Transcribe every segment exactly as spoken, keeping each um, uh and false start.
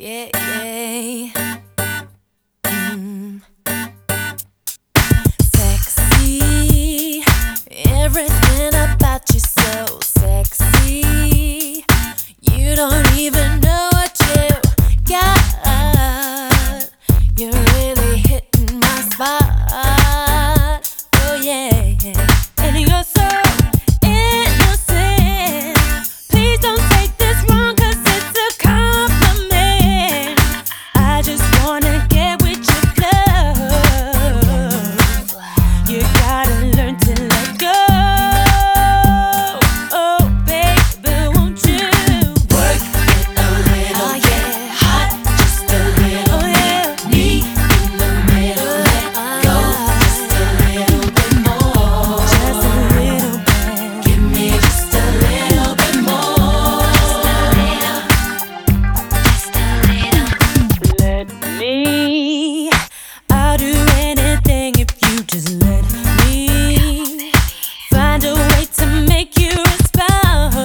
yeah, yeah. Mm. Sexy, everything about you so sexy. You don't even know what you got. You're really hitting my spot. Oh yeah, yeah. And you're so innocent. Please don't take this wrong, 'cause it's a compliment. I just wanna get with your love. You gotta learn to let go. Oh baby, won't you work it a little, oh, get yeah. hot just a little, Oh, yeah. me in the middle, let go just a little bit more, Just a little bit. give me just a little bit more, just a little, just a little. Let me. I'll do anything if you just let me. Find a way to make you respond.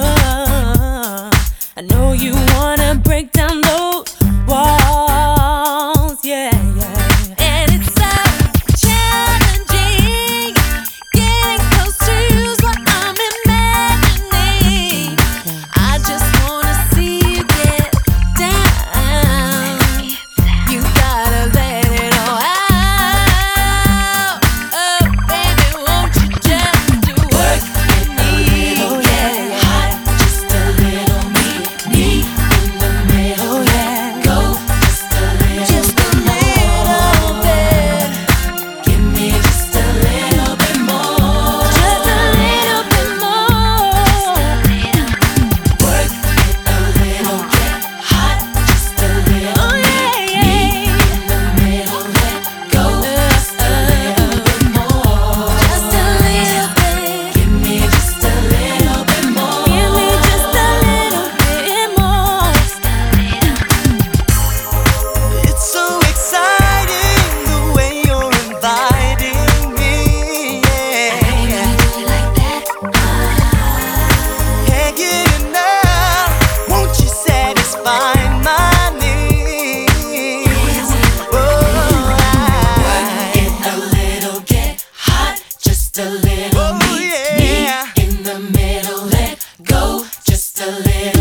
I know you wanna break down those walls, yeah, yeah. And it's so challenging. Getting close to you's what I'm imagining. I just wanna see you get down. You gotta let it all out. Oh, baby, won't you just do Work it a little, Oh, get yeah. hot just a little, me, me in the middle, Oh, let yeah. go just a little Just a bit little more, bit. give me just a little bit more, Just a little bit more. work it a little, get hot just a little, Oh, yeah, me yeah. in the middle, let go just a little bit more, Just a little bit. give me just a little bit more, Give me just a little bit more. It's so exciting the way you're inviting me. Yeah. Can't get enough. Won't you satisfy my needs? Oh, work it a little, get hot just a little, Oh, me, yeah. me in the middle, let go just a little.